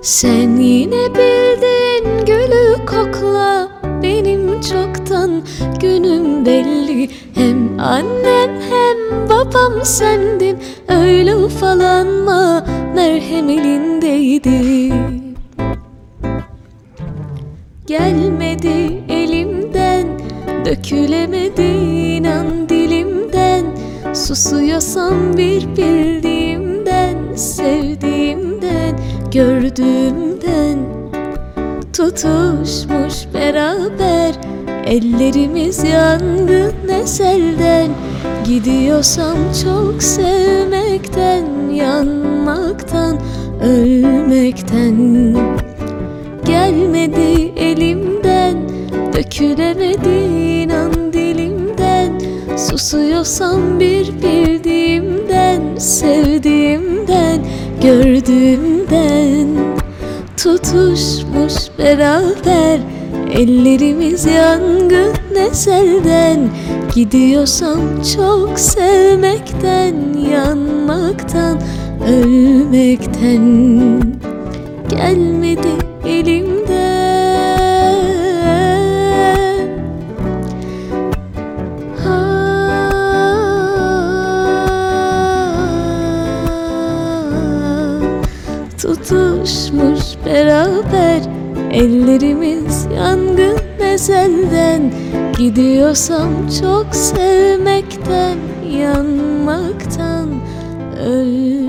Sen yine bildin gülü kokla, benim çoktan günüm belli. Hem annem hem babam sendin, öyle ufalanma, merhem elindeydi. Gelmedi elimden, dökülemedi inan dilimden. Susuyorsam bir bildiğimden, sevdiğimden, gördüğümden. Tutuşmuş beraber ellerimiz yangın eserden. Gidiyorsam çok sevmekten, yanmaktan, ölmekten. Gelmedi elimden, dökülemedi inan dilimden. Susuyorsam bir bildiğimden, sevdiğimden, gördüğümden. Tutuşmuş beraber ellerimiz yangın eserden. Gidiyorsam çok sevmekten, yanmaktan, ölmekten. Gelmedi elimden. Tutuşmuş beraber ellerimiz yangın ezelden. Gidiyorsam çok sevmekten, yanmaktan, ölmekten.